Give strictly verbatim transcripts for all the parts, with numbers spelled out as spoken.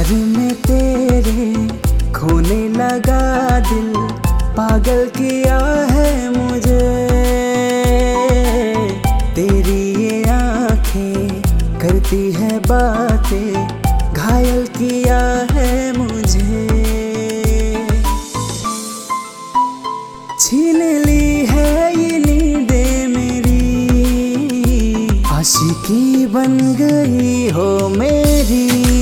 प्यार में तेरे खोने लगा दिल, पागल किया है मुझे। तेरी ये आंखें करती है बातें, घायल किया है मुझे। छीन ली है ये नींदें मेरी, आशिकी बन गई हो मेरी,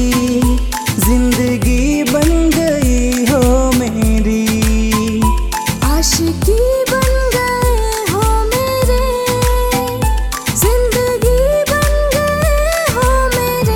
जिंदगी बन गई हो मेरी। आशिकी बन गए हो मेरे, जिंदगी बन गए हो मेरे।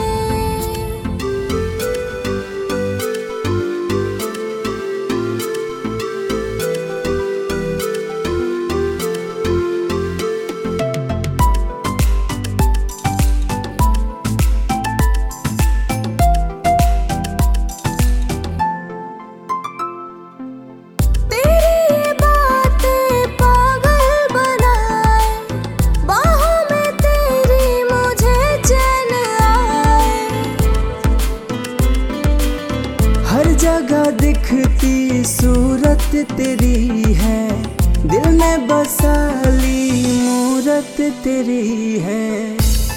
जगह दिखती सूरत तेरी है, दिल में बसा ली मूरत तेरी है।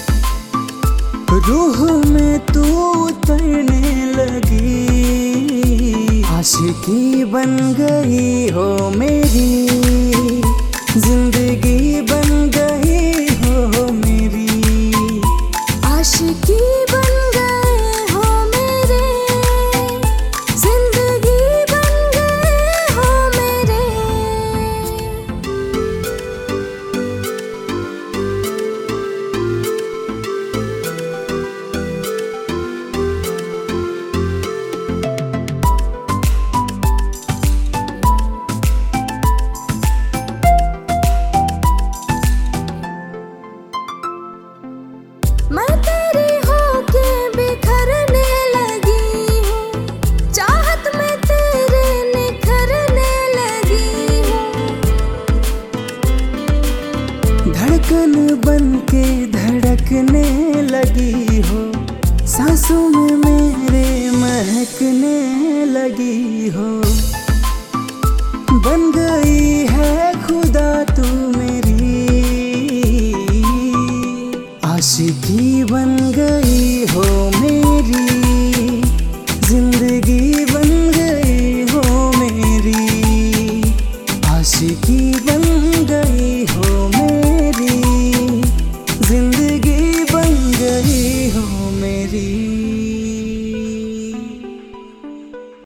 रूह में तू उतरने लगी, आशिकी बन गई हो मेरी, जिंदगी बन गई हो मेरी। आशिकी बन गए हो मेरे, मैं तेरी होके बिखरने लगी हूँ, चाहत में तेरे निखरने लगी हूँ। धड़कन बन के धड़कने लगी हो, सांसों में मेरे महकने लगी हो। बन गई है खुदा तू मेरी, आशिकी बन गई हो मेरी, जिंदगी बन गई हो मेरी। आशिकी बन गई हो मेरी, जिंदगी बन गई हो मेरी।